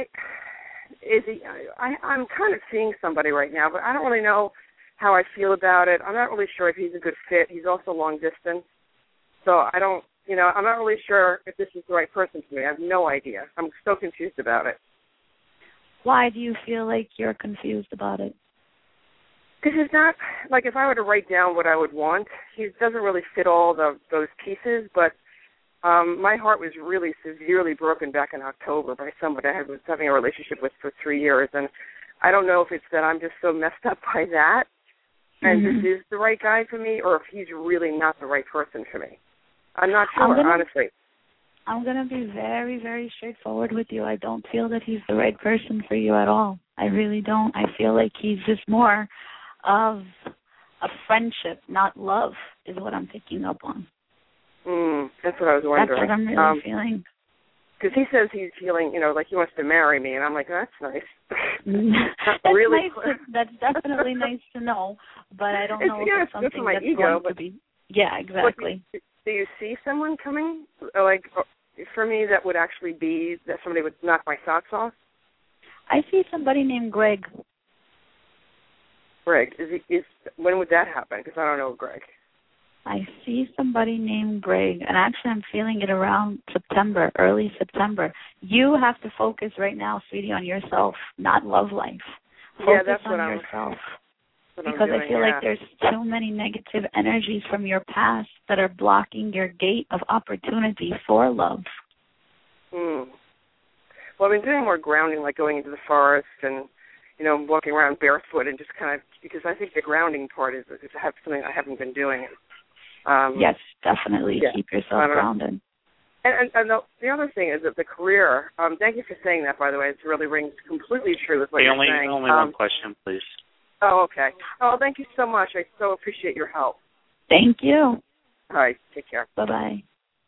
I'm kind of seeing somebody right now, but I don't really know how I feel about it. I'm not really sure if he's a good fit. He's also long distance. So I'm not really sure if this is the right person for me. I have no idea. I'm so confused about it.
Why do you feel like you're confused about it?
Because it's not, like if I were to write down what I would want, he doesn't really fit all those pieces, but my heart was really severely broken back in October by somebody I was having a relationship with for 3 years, and I don't know if it's that I'm just so messed up by that, and this is the right guy for me, or if he's really not the right person for me. I'm not sure, honestly.
I'm going to be very, very straightforward with you. I don't feel that he's the right person for you at all. I really don't. I feel like he's just more of a friendship, not love, is what I'm picking up on.
That's what I was wondering.
That's what I'm really feeling.
Because he says he's feeling, like he wants to marry me, and I'm like, that's nice.
That's really nice. That's definitely nice to know, but I don't know if it's something that's going to be. Yeah, exactly.
Do you see someone coming, like, for me that would actually be that somebody would knock my socks off?
I see somebody named Greg.
Greg, when would that happen? Because I don't know Greg.
I see somebody named Greg, and actually I'm feeling it around September, early September. You have to focus right now, sweetie, on yourself, not love life. Focus
that's
on
what
yourself.
Because
I feel like there's too many negative energies from your past that are blocking your gate of opportunity for love.
Well, I've been doing more grounding, like going into the forest and, walking around barefoot and just kind of, because I think the grounding part is something I haven't been doing.
Yes, definitely. Yeah. Keep yourself grounded.
And the other thing is that the career, thank you for saying that, by the way. It really rings completely true with what you're saying.
Only one question, please.
Oh, okay. Oh, thank you so much. I so appreciate your help.
Thank you.
All right. Take care.
Bye-bye.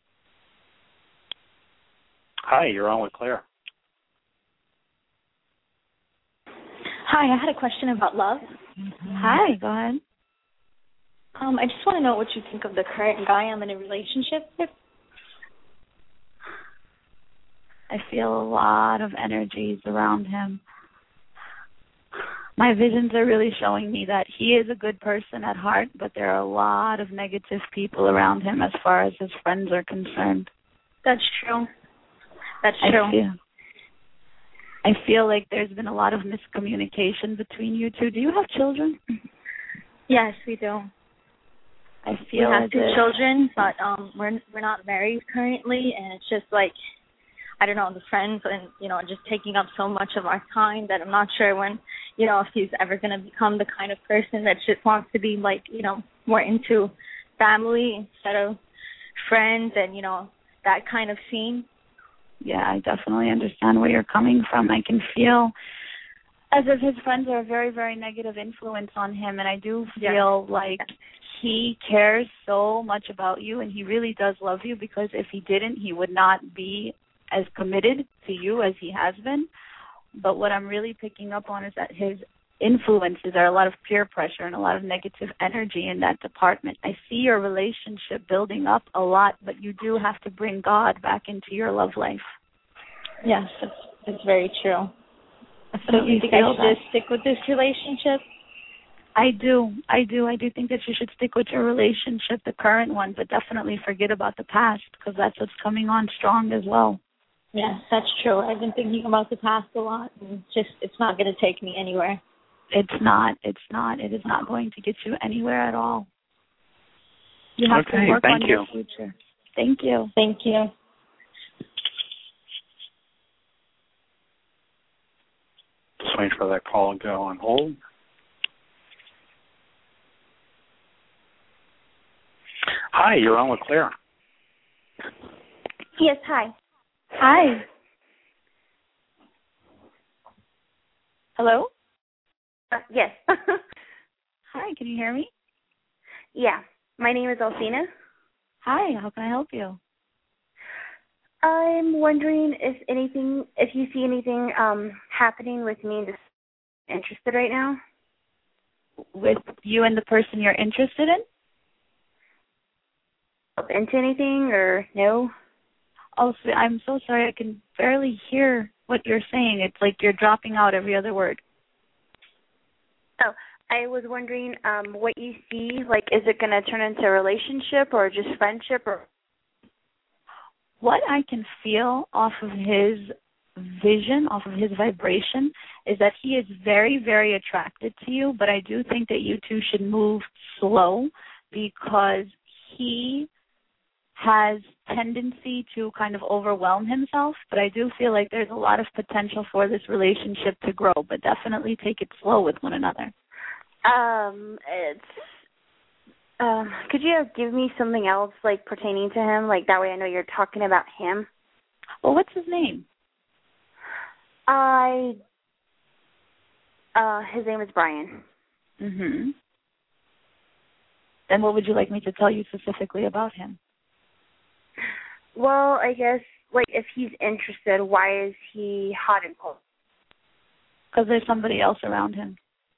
Hi, you're on with Claire.
Hi, I had a question about love.
Hi, go ahead.
I just want to know what you think of the current guy I'm in a relationship with.
I feel a lot of energies around him. My visions are really showing me that he is a good person at heart, but there are a lot of negative people around him as far as his friends are concerned.
That's true. That's true.
I feel like there's been a lot of miscommunication between you two. Do you have children?
Yes, we do.
I feel
we have 2 children, but we're not married currently, and it's just like, I don't know, the friends and, just taking up so much of our time that I'm not sure when, if he's ever going to become the kind of person that just wants to be like, more into family instead of friends and, that kind of scene.
Yeah, I definitely understand where you're coming from. I can feel as if his friends are a very, very negative influence on him, and I do feel like he cares so much about you, and he really does love you, because if he didn't, he would not be as committed to you as he has been. But what I'm really picking up on is that his influences are a lot of peer pressure and a lot of negative energy in that department. I see your relationship building up a lot, but you do have to bring God back into your love life.
Yes, that's very true. So you think I should just stick with this relationship?
I do. I do think that you should stick with your relationship, the current one, but definitely forget about the past, because that's what's coming on strong as well.
Yes, that's true. I've been thinking about the past a lot, and it's not going to take me anywhere.
It's not. It is not going to get you anywhere at all. You have to work on your future. Thank you.
Thank you.
waiting for that call to go on hold. Hi, you're on with Claire.
Yes, hi.
Hi. Hello?
Yes.
Hi, can you hear me?
Yeah. My name is Alcina.
Hi, how can I help you?
I'm wondering if you see anything happening with me that's interested right now.
With you and the person you're interested in?
Into anything or no?
Oh, I'm so sorry. I can barely hear what you're saying. It's like you're dropping out every other word.
Oh, I was wondering what you see. Like, is it going to turn into a relationship or just friendship? Or
what I can feel off of his vision, off of his vibration, is that he is very, very attracted to you, but I do think that you two should move slow because he has tendency to kind of overwhelm himself, but I do feel like there's a lot of potential for this relationship to grow, but definitely take it slow with one another.
Could you give me something else, like, pertaining to him? Like, that way I know you're talking about him.
Well, what's his name?
His name is Brian.
Mm-hmm. Then what would you like me to tell you specifically about him?
Well, I guess, like, if he's interested, why is he hot and cold?
Because there's somebody else around him.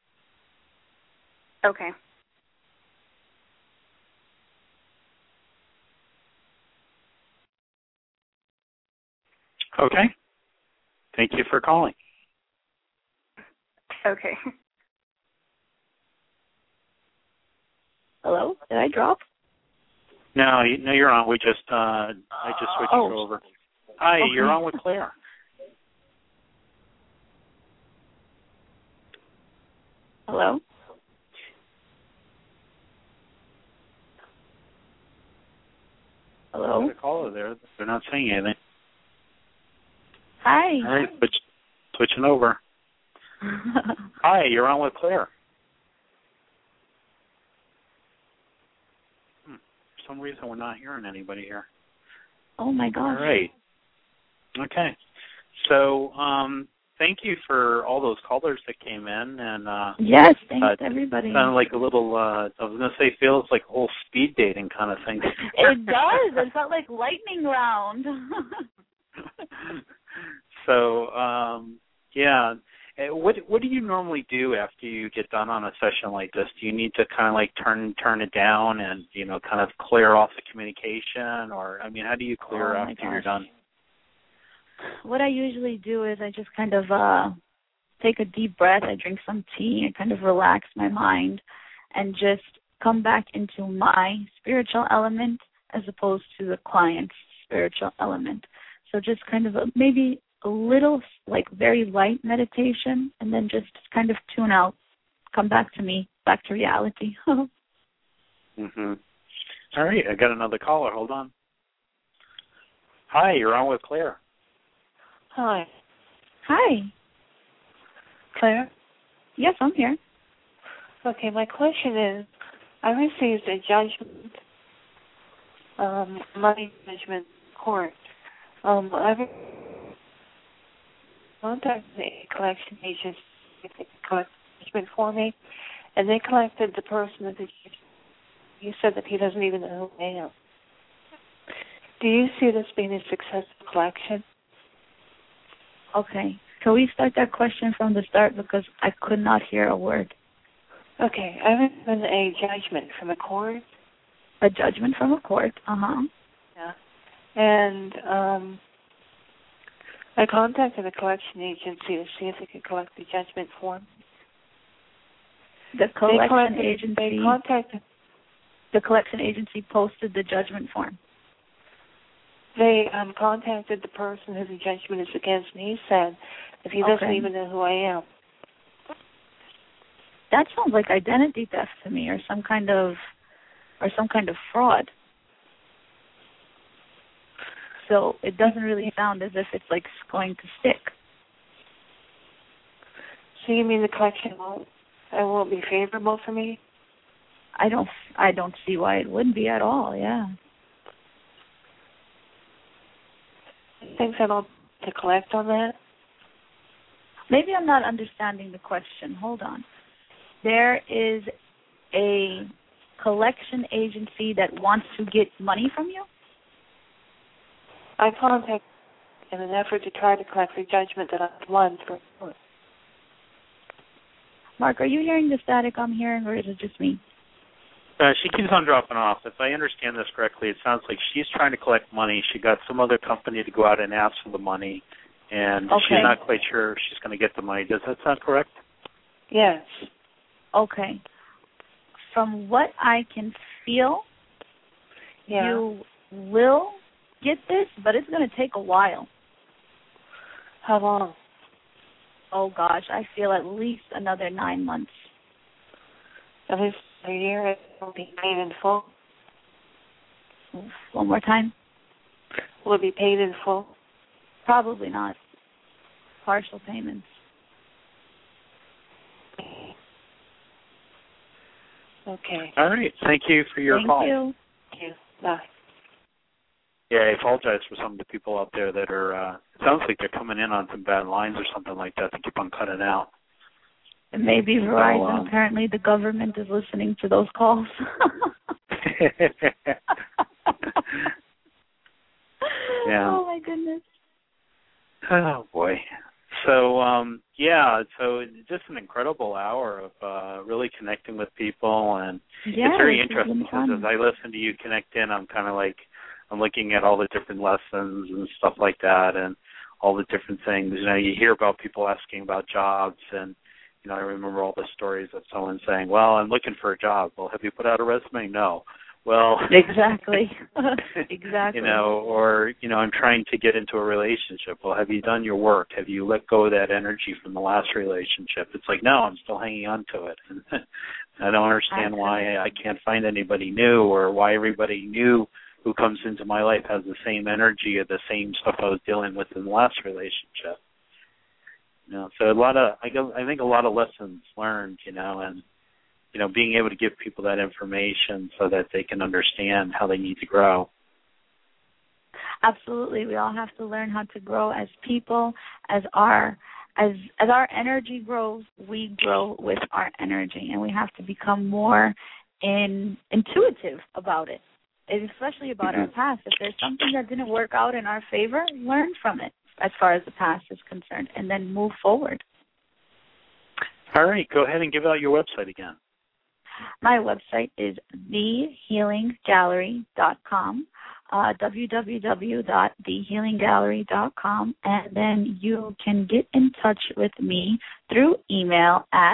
Okay.
Okay. Thank you for calling.
Okay.
Hello? Did I drop?
No, you're on. I just switched you over. Hi,
okay.
You're on with Claire.
Hello? Hello?
There's a caller there. They're not saying anything.
Hi.
All right, switching over. Hi, you're on with Claire. For some reason, we're not hearing anybody here.
Oh, my gosh.
All right. Okay. So, thank you for all those callers that came in. And
yes, thanks to everybody.
Sounded like a little, I was going to say, feels like a whole speed dating kind of thing.
It does. It felt like lightning round.
So, yeah. What do you normally do after you get done on a session like this? Do you need to kind of like turn it down and, kind of clear off the communication? Or, I mean, how do you clear after you're done?
What I usually do is I just kind of take a deep breath. I drink some tea and kind of relax my mind and just come back into my spiritual element as opposed to the client's spiritual element. So just kind of maybe a little, like, very light meditation, and then just kind of tune out, come back to me, back to reality.
Mm-hmm. All right, I got another caller. Hold on. Hi, you're on with Claire.
Hi.
Hi.
Claire?
Yes, I'm here.
Okay, my question is, I received a judgment, money judgment court. I contacted the collection agency to collect judgment for me, and they collected the person that you said that he doesn't even know who I am. Do you see this being a successful collection?
Okay. Can we start that question from the start because I could not hear a word?
Okay. I received a judgment from a court.
A judgment from a court. Uh-huh.
Yeah. And I contacted the collection agency to see if they could collect the judgment form.
The collection agency posted the judgment form.
They contacted the person whose judgment is against me. He said that he doesn't even know who I am.
That sounds like identity theft to me, or some kind of fraud. So it doesn't really sound as if it's like going to stick.
So you mean the collection won't be favorable for me?
I don't see why it would be at all. Yeah.
Things I don't to collect on that.
Maybe I'm not understanding the question. Hold on. There is a collection agency that wants to get money from you?
I contact in an effort to try to collect the judgment that I've won for.
Mark, are you hearing the static I'm hearing, or is it just me?
She keeps on dropping off. If I understand this correctly, it sounds like she's trying to collect money. She got some other company to go out and ask for the money, and she's not quite sure if she's going to get the money. Does that sound correct?
Yes.
Okay. From what I can feel, you will get this, but it's going to take a while.
How long?
Oh, gosh, I feel at least another 9 months.
At least a year. It will be paid in full.
One more time.
Will it be paid in full?
Probably not. Partial payments.
Okay.
All right. Thank you for your call.
Thank you. Bye.
Yeah, I apologize for some of the people out there that are, it sounds like they're coming in on some bad lines or something like that. They keep on cutting out.
And maybe Verizon, apparently the government is listening to those calls.
Yeah.
Oh, my goodness.
Oh, boy. So, so just an incredible hour of really connecting with people. And it's very interesting because as I listen to you connect in, I'm kind of like, I'm looking at all the different lessons and stuff like that and all the different things. You know, you hear about people asking about jobs and, you know, I remember all the stories of someone saying, well, I'm looking for a job. Well, have you put out a resume? No. Well,
exactly. Exactly.
You know, or, you know, I'm trying to get into a relationship. Well, have you done your work? Have you let go of that energy from the last relationship? It's like, no, I'm still hanging on to it. I don't understand why I can't find anybody new or why everybody new who comes into my life has the same energy or the same stuff I was dealing with in the last relationship. You know, so I think a lot of lessons learned, you know, and, you know, being able to give people that information so that they can understand how they need to grow.
Absolutely. We all have to learn how to grow as people. As our energy grows, we grow with our energy, and we have to become more intuitive about it, especially about our past. If there's something that didn't work out in our favor, learn from it as far as the past is concerned, and then move forward.
All right. Go ahead and give out your website again.
My website is thehealinggallery.com, www.thehealinggallery.com, and then you can get in touch with me through email at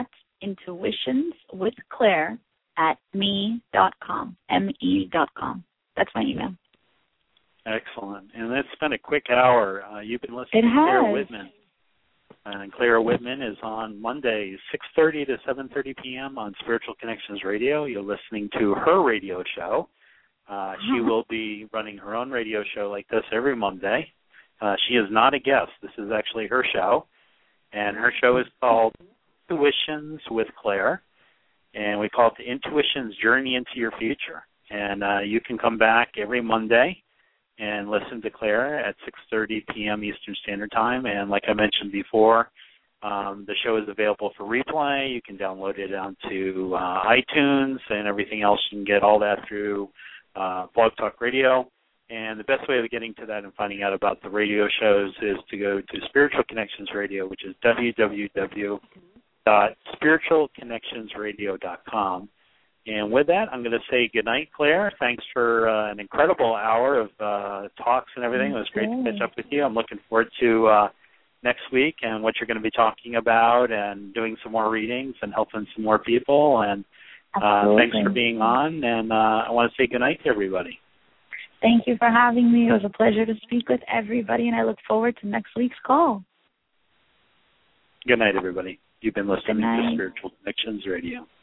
intuitionswithclaire@me.com, me.com. That's my email.
Excellent. And it's been a quick hour. You've been listening to Clara Whitman. And Clara Whitman is on Mondays, 6:30 to 7:30 p.m. on Spiritual Connections Radio. You're listening to her radio show. She will be running her own radio show like this every Monday. She is not a guest. This is actually her show. And her show is called Intuitions with Claire. And we call it the Intuitions Journey into Your Future. And you can come back every Monday and listen to Claire at 6:30 p.m. Eastern Standard Time. And like I mentioned before, the show is available for replay. You can download it onto iTunes and everything else. You can get all that through Blog Talk Radio. And the best way of getting to that and finding out about the radio shows is to go to Spiritual Connections Radio, which is www.spiritualconnectionsradio.com. And with that, I'm going to say goodnight, Claire. Thanks for an incredible hour of talks and everything. It was great to catch up with you. I'm looking forward to next week and what you're going to be talking about and doing some more readings and helping some more people. And thanks for being on. And I want to say goodnight to everybody.
Thank you for having me. It was a pleasure to speak with everybody, and I look forward to next week's call.
Good night, everybody. You've been listening to Spiritual Connections Radio.